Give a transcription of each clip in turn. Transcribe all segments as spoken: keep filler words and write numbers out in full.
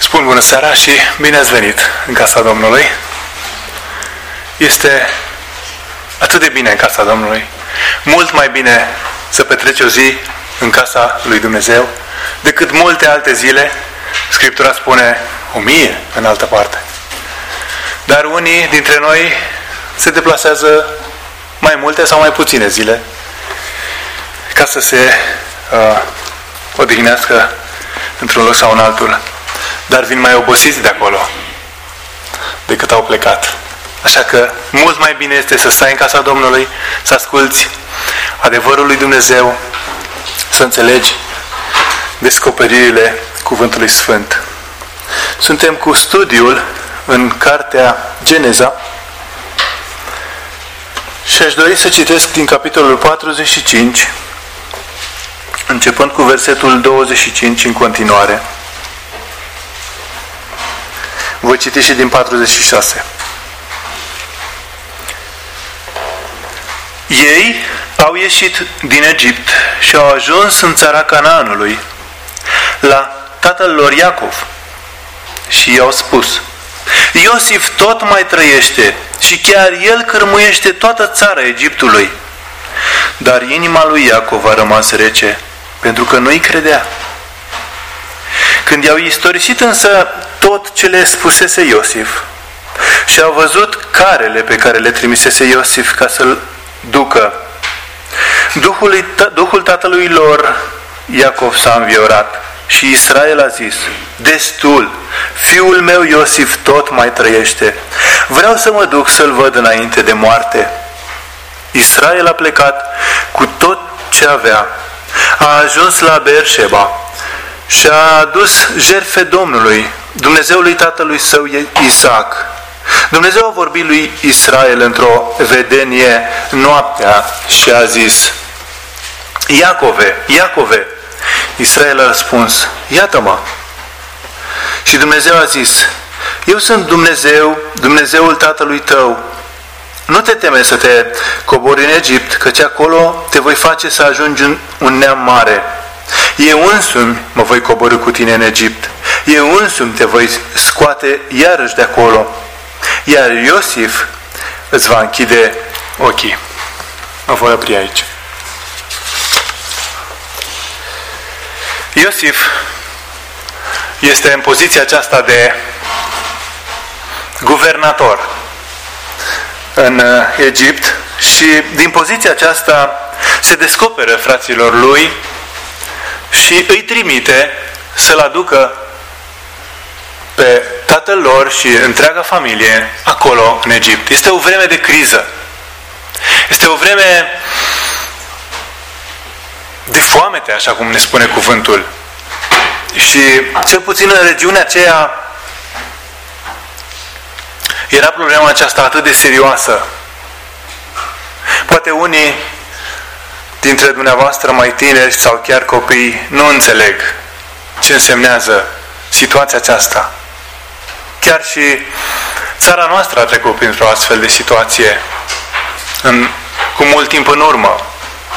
Spun bună seara și bine ați venit în casa Domnului. Este atât de bine în casa Domnului. Mult mai bine să petreci o zi în casa lui Dumnezeu decât multe alte zile. Scriptura spune o mie în altă parte. Dar unii dintre noi se deplasează mai multe sau mai puține zile ca să se uh, odihnească într-un loc sau în altul. Dar vin mai obosiți de acolo decât au plecat. Așa că mult mai bine este să stai în casa Domnului, să asculți adevărul lui Dumnezeu, să înțelegi descoperirile Cuvântului Sfânt. Suntem cu studiul în cartea Geneza și aș dori să citesc din capitolul patruzeci și cinci, începând cu versetul douăzeci și cinci în continuare. Voi citi și din patruzeci și șase. Ei au ieșit din Egipt și au ajuns în țara Canaanului, la tatăl lor Iacov. Și i-au spus: Iosif tot mai trăiește și chiar el cârmuiește toată țara Egiptului. Dar inima lui Iacov a rămas rece, pentru că nu-i credea. Când i-au istorisit însă tot ce le spusese Iosif și au văzut carele pe care le trimisese Iosif ca să-l ducă, Duhul, Duhul tatălui lor Iacov s-a înviorat și Israel a zis: destul, fiul meu Iosif tot mai trăiește, vreau să mă duc să-l văd înainte de moarte. Israel a plecat cu tot ce avea, a ajuns la Beersheba și a adus jertfe Domnului, Dumnezeului tatălui său Isaac. Dumnezeu a vorbit lui Israel într-o vedenie noaptea și a zis: Iacove, Iacove! Israel a răspuns: iată-mă! Și Dumnezeu a zis: eu sunt Dumnezeu, Dumnezeul tatălui tău. Nu te teme să te cobori în Egipt, căci acolo te voi face să ajungi un neam mare. Eu însumi mă voi coborî cu tine în Egipt. Eu însumi te voi scoate iarăși de acolo. Iar Iosif îți va închide ochii. Mă voi opri aici. Iosif este în poziția aceasta de guvernator în Egipt și din poziția aceasta se descoperă fraților lui și îi trimite să-l aducă pe tatăl lor și întreaga familie acolo în Egipt. Este o vreme de criză. Este o vreme de foamete, așa cum ne spune cuvântul. Și cel puțin în regiunea aceea era problema aceasta atât de serioasă. Poate unii dintre dumneavoastră mai tineri sau chiar copii nu înțeleg ce însemnează situația aceasta. Chiar și țara noastră a trecut printr-o astfel de situație în, cu mult timp în urmă.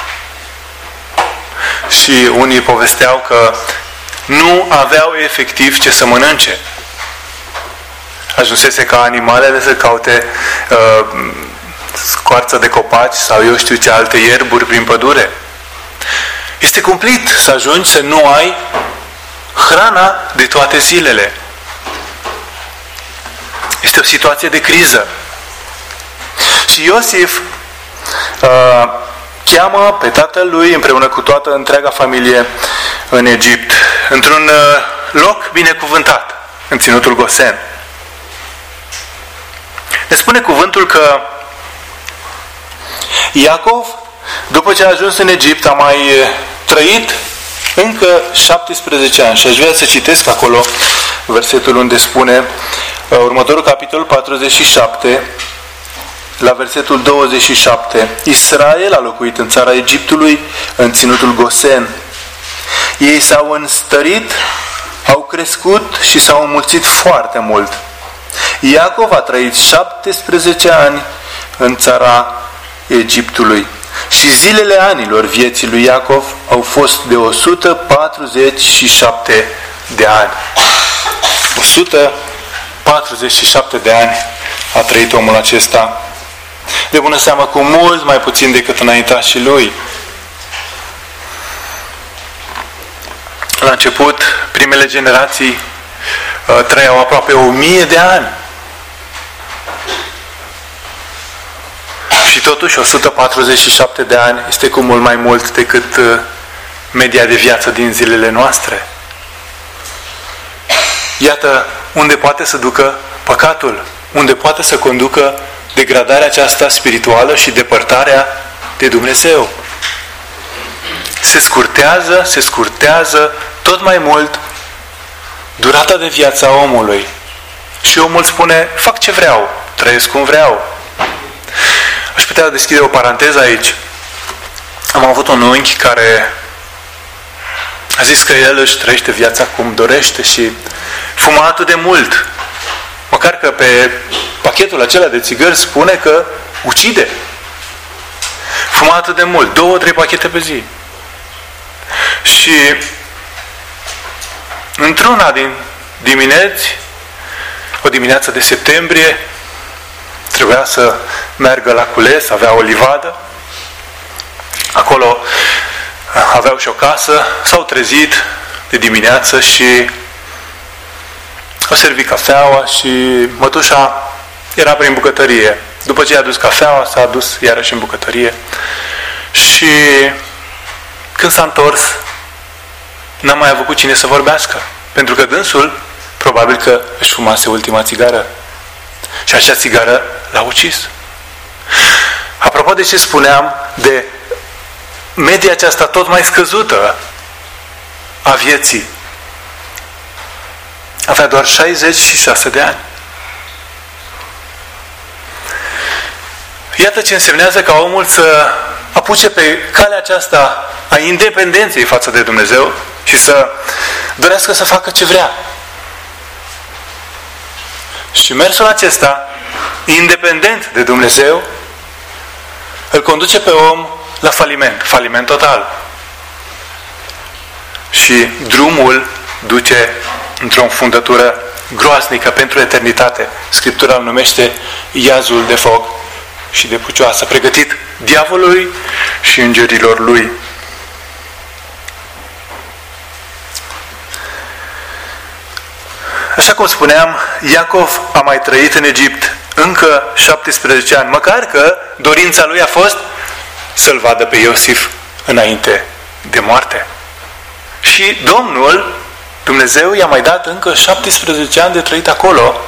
Și unii povesteau că nu aveau efectiv ce să mănânce. Ajunsese ca animalele să caute uh, scoarță de copaci sau eu știu ce alte ierburi prin pădure. Este cumplit să ajungi să nu ai hrana de toate zilele. Este o situație de criză. Și Iosif uh, cheamă pe tatăl lui împreună cu toată întreaga familie în Egipt, într-un uh, loc binecuvântat, în ținutul Gosen. Ne spune cuvântul că Iacov, după ce a ajuns în Egipt, a mai trăit încă șaptesprezece ani. Și aș vrea să citesc acolo versetul unde spune, următorul capitol patruzeci și șapte, la versetul douăzeci și șapte. Israel a locuit în țara Egiptului, în ținutul Gosen. Ei s-au înstărit, au crescut și s-au înmulțit foarte mult. Iacov a trăit șaptesprezece ani în țara Egiptului și zilele anilor vieții lui Iacov au fost de o sută patruzeci și șapte de ani. o o sută patruzeci și șapte de ani a trăit omul acesta, de bună seamă cu mult mai puțin decât înaintașii lui. La început, primele generații uh, trăiau aproape o mie de ani. Și totuși, o sută patruzeci și șapte de ani este cu mult mai mult decât uh, media de viață din zilele noastre. Iată unde poate să ducă păcatul, unde poate să conducă degradarea aceasta spirituală și depărtarea de Dumnezeu. Se scurtează, se scurtează tot mai mult durata de viață a omului. Și omul spune, fac ce vreau, trăiesc cum vreau. Aș putea deschide o paranteză aici. Am avut un unchi care a zis că el își trăiește viața cum dorește și fuma atât de mult. Măcar că pe pachetul acela de țigări spune că ucide. Fuma atât de mult, două, trei pachete pe zi. Și într-una din dimineți, o dimineață de septembrie, trebuia să meargă la cules, avea o livadă. Acolo aveau și o casă, s-au trezit de dimineață și au servit cafeaua și mătușa era prin bucătărie. După ce i-a dus cafeaua, s-a dus iarăși în bucătărie. Și când s-a întors, n-a mai avut cu cine să vorbească. Pentru că dânsul, probabil că își fumase ultima țigară. Și acea țigară l-a ucis. Apropo de ce spuneam, de media aceasta tot mai scăzută a vieții, avea doar șaizeci și șase de ani. Iată ce însemnează ca omul să apuce pe calea aceasta a independenței față de Dumnezeu și să dorească să facă ce vrea. Și mersul acesta, independent de Dumnezeu, îl conduce pe om la faliment, faliment total. Și drumul duce într-o înfundătură groaznică pentru eternitate. Scriptura îl numește iazul de foc și de pucioasă, pregătit diavolului și îngerilor lui. Așa cum spuneam, Iacov a mai trăit în Egipt încă șaptesprezece ani, măcar că dorința lui a fost să-l vadă pe Iosif înainte de moarte. Și Domnul, Dumnezeu, i-a mai dat încă șaptesprezece ani de trăit acolo,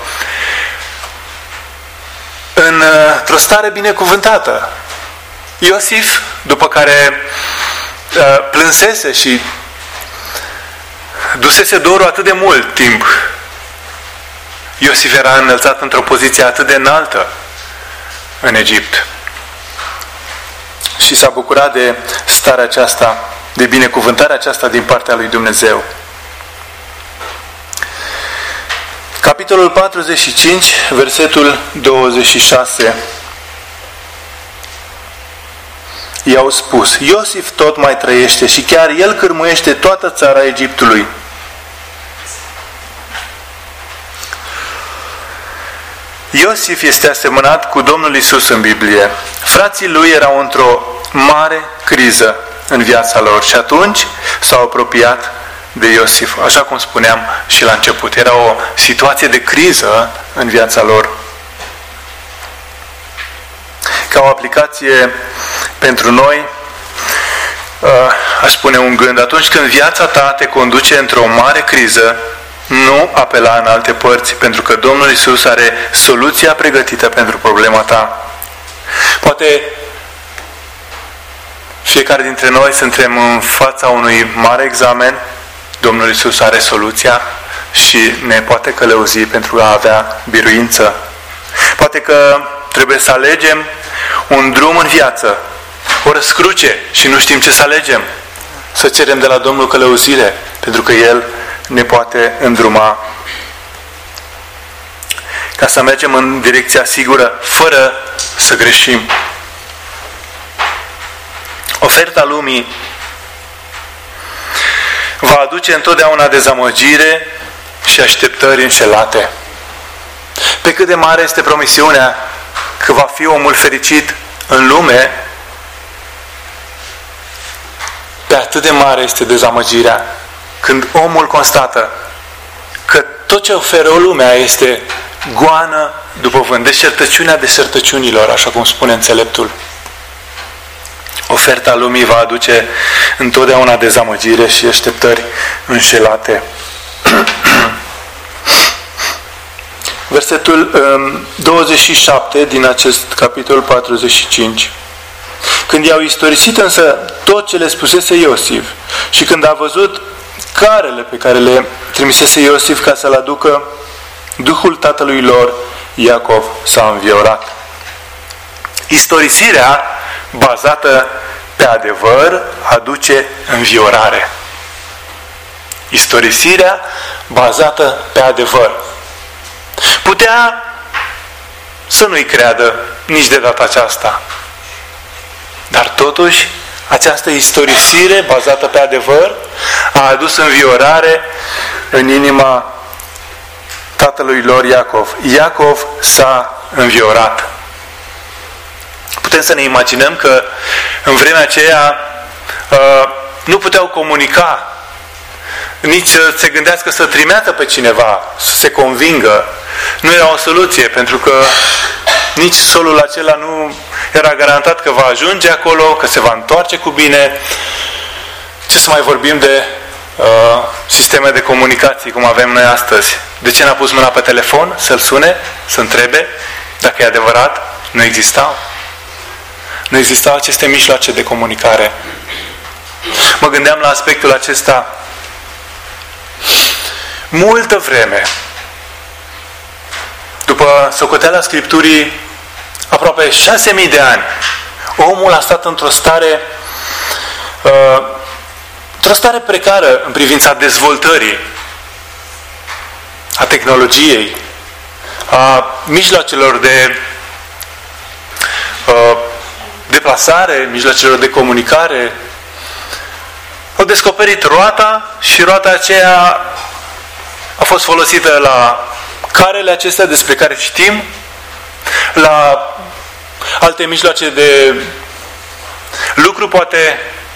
într-o stare binecuvântată. Iosif, după care plânsese și dusese dorul atât de mult timp, Iosif era înălțat într-o poziție atât de înaltă în Egipt. Și s-a bucurat de starea aceasta, de binecuvântarea aceasta din partea lui Dumnezeu. Capitolul patruzeci și cinci, versetul douăzeci și șase. I-au spus, Iosif tot mai trăiește și chiar el cârmuiește toată țara Egiptului. Iosif este asemănat cu Domnul Iisus în Biblie. Frații lui erau într-o mare criză în viața lor și atunci s-au apropiat de Iosif. Așa cum spuneam și la început, era o situație de criză în viața lor. Ca o aplicație pentru noi, aș spune un gând, atunci când viața ta te conduce într-o mare criză, nu apela în alte părți, pentru că Domnul Iisus are soluția pregătită pentru problema ta. Poate fiecare dintre noi suntem în fața unui mare examen, Domnul Iisus are soluția și ne poate călăuzi pentru a avea biruință. Poate că trebuie să alegem un drum în viață, o răscruce și nu știm ce să alegem. Să cerem de la Domnul călăuzire, pentru că El ne poate îndruma ca să mergem în direcția sigură, fără să greșim. Oferta lumii va aduce întotdeauna dezamăgire și așteptări înșelate. Pe cât de mare este promisiunea că va fi omul fericit în lume, pe atât de mare este dezamăgirea când omul constată că tot ce oferă o lumea este goană după vânt, deșertăciunea deșertăciunilor, așa cum spune înțeleptul. Oferta lumii va aduce întotdeauna dezamăgire și așteptări înșelate. Versetul um, douăzeci și șapte din acest capitol patruzeci și cinci. Când i-au istorisit însă tot ce le spusese Iosif și când a văzut carele pe care le trimisese Iosif ca să-l aducă, Duhul tatălui lor, Iacov, s-a înviorat. Istorisirea bazată pe adevăr aduce înviorare. Istorisirea bazată pe adevăr. Putea să nu-i creadă nici de data aceasta. Dar totuși, această istorisire bazată pe adevăr a adus înviorare în inima tatălui lor Iacov. Iacov s-a înviorat. Putem să ne imaginăm că în vremea aceea nu puteau comunica, nici să se gândească să trimeată pe cineva, să se convingă. Nu era o soluție, pentru că nici solul acela nu era garantat că va ajunge acolo, că se va întoarce cu bine. Ce să mai vorbim de uh, sisteme de comunicații, cum avem noi astăzi? De ce n-a pus mâna pe telefon să-l sune, să întrebe dacă e adevărat? Nu existau. Nu existau aceste mijloace de comunicare. Mă gândeam la aspectul acesta. Multă vreme, după socoteala Scripturii, aproape șase mii de ani, omul a stat într-o stare uh, într-o stare precară în privința dezvoltării, a tehnologiei, a mijloacelor de uh, deplasare, mijloacelor de comunicare. Au descoperit roata și roata aceea a fost folosită la carele acestea despre care știm, la alte mijloace de lucru poate,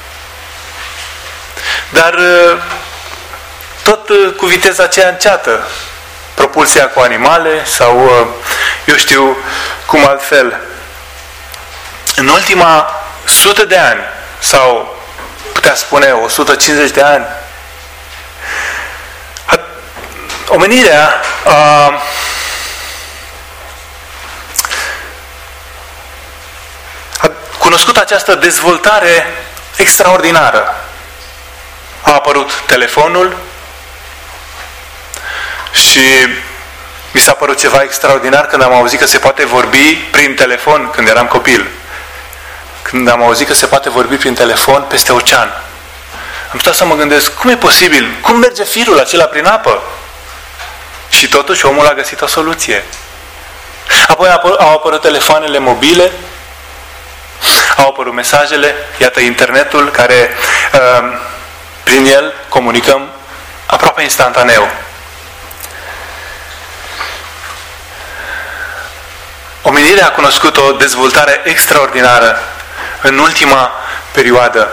dar tot cu viteza aceea înceată, propulsia cu animale sau eu știu cum altfel. În ultima sută de ani sau putea spune o sută cincizeci de ani, omenirea a a cunoscut această dezvoltare extraordinară. A apărut telefonul și mi s-a părut ceva extraordinar când am auzit că se poate vorbi prin telefon când eram copil. Când am auzit că se poate vorbi prin telefon peste ocean. Am stat să mă gândesc, cum e posibil? Cum merge firul acela prin apă? Și totuși omul a găsit o soluție. Apoi au apărut telefoanele mobile, au apărut mesajele, iată internetul care prin el comunicăm aproape instantaneu. Omenirea a cunoscut o dezvoltare extraordinară în ultima perioadă.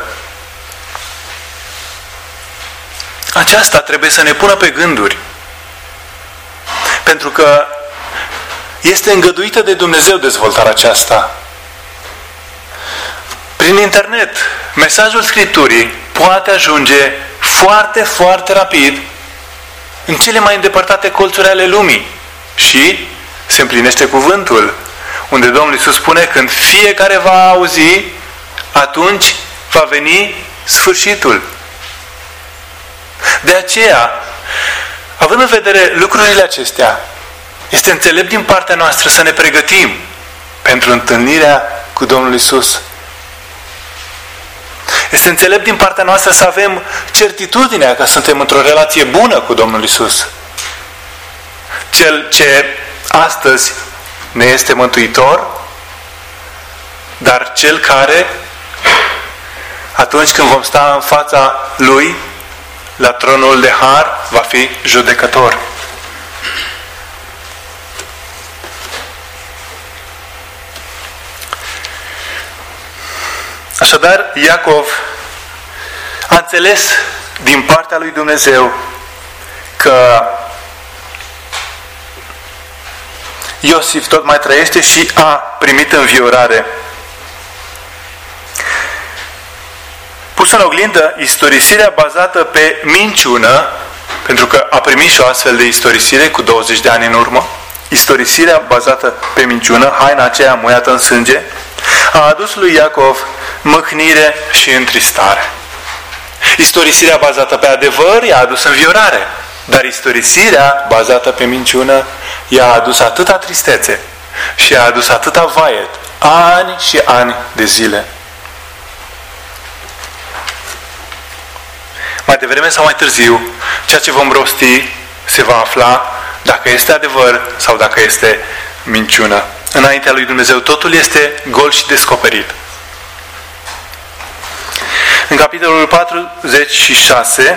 Aceasta trebuie să ne pună pe gânduri. Pentru că este îngăduită de Dumnezeu dezvoltarea aceasta. Prin internet, mesajul Scripturii poate ajunge foarte, foarte rapid în cele mai îndepărtate colțuri ale lumii. Și se împlinește cuvântul, unde Domnul Iisus spune, când fiecare va auzi, atunci va veni sfârșitul. De aceea, având în vedere lucrurile acestea, este înțelept din partea noastră să ne pregătim pentru întâlnirea cu Domnul Iisus. Este înțelept din partea noastră să avem certitudinea că suntem într-o relație bună cu Domnul Iisus. Cel ce astăzi ne este mântuitor, dar Cel care, atunci când vom sta în fața Lui, la tronul de har va fi judecător. Așadar, Iacov a înțeles din partea lui Dumnezeu că Iosif tot mai trăiește și a primit înviorare. Pusă în oglindă, istorisirea bazată pe minciună, pentru că a primit și o astfel de istorisire cu douăzeci de ani în urmă, istorisirea bazată pe minciună, haina aceea muiată în sânge, a adus lui Iacov mâhnire și întristare. Istorisirea bazată pe adevăr i-a adus înviorare, dar istorisirea bazată pe minciună i-a adus atâta tristețe și i-a adus atâta vaet, ani și ani de zile. Mai devreme sau mai târziu, ceea ce vom rosti se va afla dacă este adevăr sau dacă este minciună. Înaintea lui Dumnezeu totul este gol și descoperit. În capitolul patruzeci și șase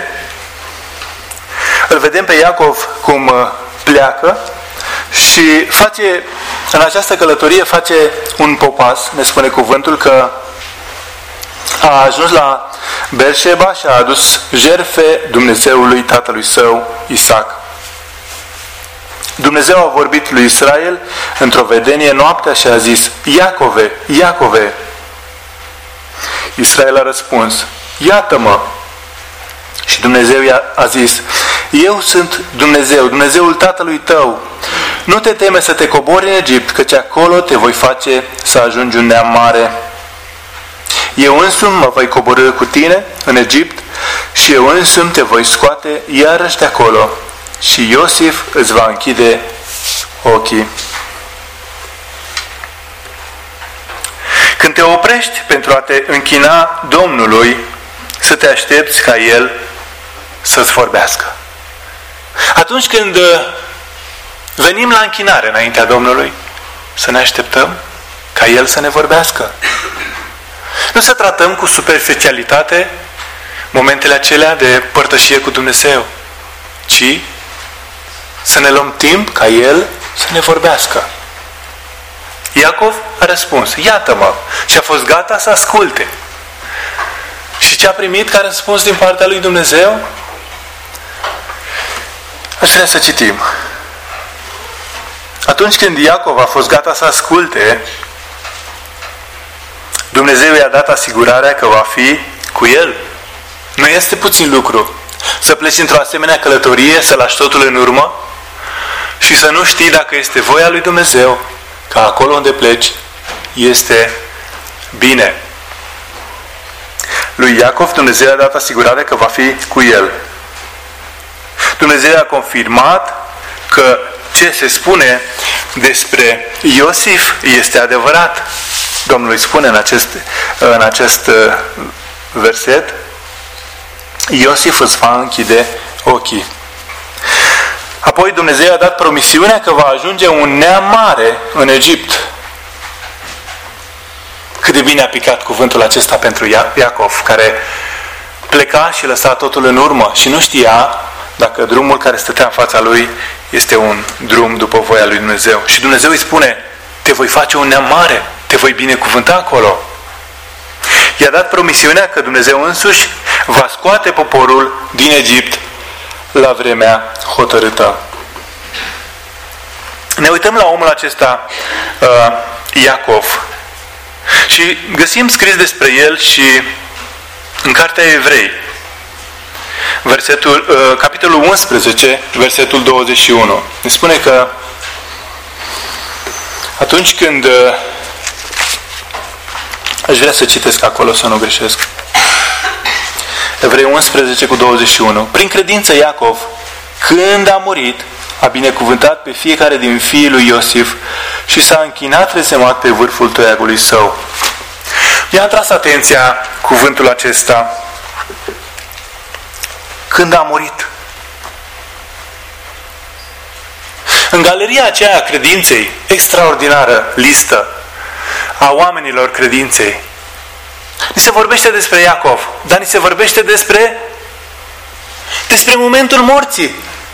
îl vedem pe Iacov cum pleacă și face, în această călătorie face un popas, ne spune cuvântul că a ajuns la Beersheba și a adus jertfe Dumnezeului tatălui său Isaac. Dumnezeu a vorbit lui Israel într-o vedenie noaptea și a zis: Iacove, Iacove. Israel a răspuns: iată-mă. Și Dumnezeu i-a a zis: eu sunt Dumnezeu, Dumnezeul tatălui tău. Nu te teme să te cobori în Egipt, căci acolo te voi face să ajungi un neam mare. Eu însumi mă voi coborî cu tine în Egipt și eu însumi te voi scoate iarăși de acolo. Și Iosif îți va închide ochii. Când te oprești pentru a te închina Domnului, să te aștepți ca El să-ți vorbească. Atunci când venim la închinare înaintea Domnului, să ne așteptăm ca El să ne vorbească. Nu să tratăm cu superficialitate momentele acelea de părtășie cu Dumnezeu, ci să ne luăm timp ca El să ne vorbească. Iacov a răspuns: iată-mă, și a fost gata să asculte. Și ce a primit ca răspuns din partea lui Dumnezeu? Aș vrea să citim. Atunci când Iacov a fost gata să asculte, Dumnezeu i-a dat asigurarea că va fi cu el. Nu este puțin lucru să pleci într-o asemenea călătorie, să lași totul în urmă și să nu știi dacă este voia lui Dumnezeu ca acolo unde pleci este bine. Lui Iacov Dumnezeu i-a dat asigurarea că va fi cu el. Dumnezeu a confirmat că ce se spune despre Iosif este adevărat. Domnul îi spune în acest, în acest verset: Iosif îți va închide ochii. Apoi Dumnezeu a dat promisiunea că va ajunge un neam mare în Egipt. Cât de bine a picat cuvântul acesta pentru Iacov, care pleca și lăsa totul în urmă și nu știa dacă drumul care stătea în fața lui este un drum după voia lui Dumnezeu. Și Dumnezeu îi spune: te voi face un neam mare, te voi binecuvânta acolo. I-a dat promisiunea că Dumnezeu însuși va scoate poporul din Egipt la vremea hotărâtă. Ne uităm la omul acesta, uh, Iacov, și găsim scris despre el și în Cartea Evrei, versetul, uh, capitolul unsprezece, versetul douăzeci și unu. Ne spune că atunci când uh, aș vrea să citesc acolo, să nu greșesc. Evrei unsprezece cu douăzeci și unu. Prin credință Iacov, când a murit, a binecuvântat pe fiecare din fiii lui Iosif și s-a închinat resemat pe vârful toiagului său. Mi-a tras atenția cuvântul acesta: când a murit. În galeria aceea a credinței, extraordinară listă a oamenilor credinței, ni se vorbește despre Iacov, dar ni se vorbește despre despre momentul morții.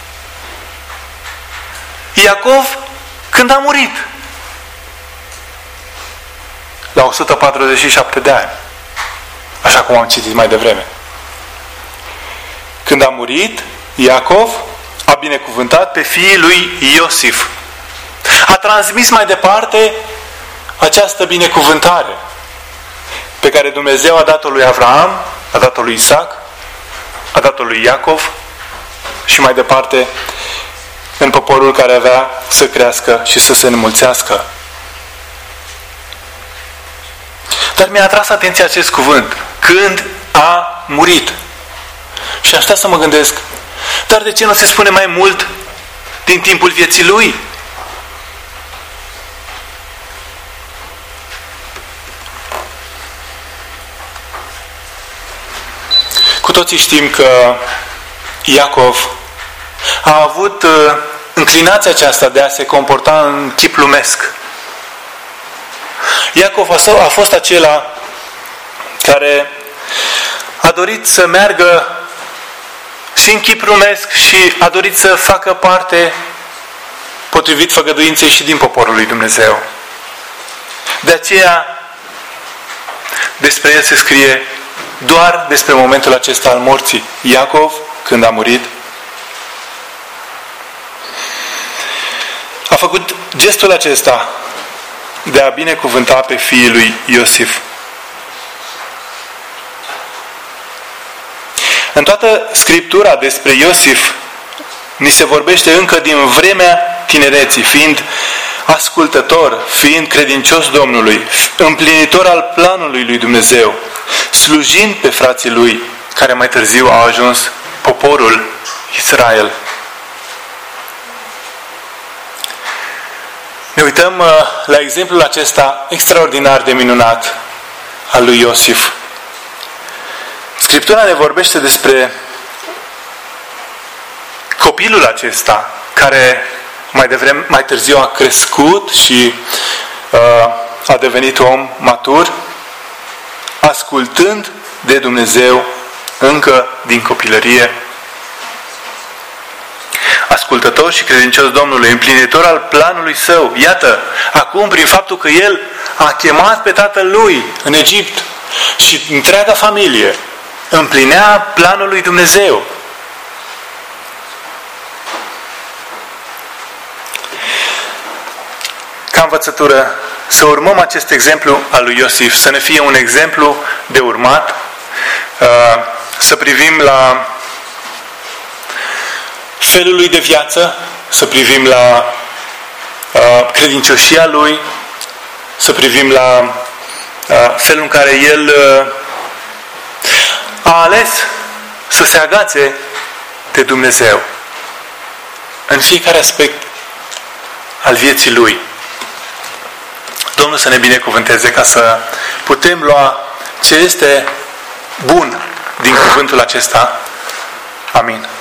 Iacov, când a murit, la o sută patruzeci și șapte de ani, așa cum am citit mai devreme. Când a murit, Iacov a binecuvântat pe fiii lui Iosif. A transmis mai departe această binecuvântare pe care Dumnezeu a dat-o lui Avraam, a dat-o lui Isaac, a dat-o lui Iacov și mai departe în poporul care avea să crească și să se înmulțească. Dar mi-a atras atenția acest cuvânt, când a murit. Și aș sta să mă gândesc, dar de ce nu se spune mai mult din timpul vieții lui? Cu toții știm că Iacov a avut uh, înclinația aceasta de a se comporta în chip lumesc. Iacov a fost acela care a dorit să meargă și în chip lumesc și a dorit să facă parte potrivit făgăduinței și din poporul lui Dumnezeu. De aceea despre el se scrie doar despre momentul acesta al morții. Iacov, când a murit, a făcut gestul acesta de a binecuvânta pe fiii lui Iosif. În toată Scriptura despre Iosif ni se vorbește încă din vremea tinereții, fiind ascultător, fiind credincios Domnului, împlinitor al planului lui Dumnezeu, slujind pe frații lui, care mai târziu au ajuns poporul Israel. Ne uităm uh, la exemplul acesta extraordinar de minunat al lui Iosif. Scriptura ne vorbește despre copilul acesta care mai devreme, mai târziu a crescut și uh, a devenit om matur, ascultând de Dumnezeu încă din copilărie. Ascultător și credincios Domnului, împlinitor al planului său. Iată, acum prin faptul că el a chemat pe tatăl lui în Egipt și întreaga familie împlinea planul lui Dumnezeu. Ca învățătură, să urmăm acest exemplu al lui Iosif, să ne fie un exemplu de urmat, să privim la felul lui de viață, să privim la credincioșia lui, să privim la felul în care el a ales să se agațe de Dumnezeu în fiecare aspect al vieții lui. Domnul să ne binecuvânteze ca să putem lua ce este bun din cuvântul acesta. Amin.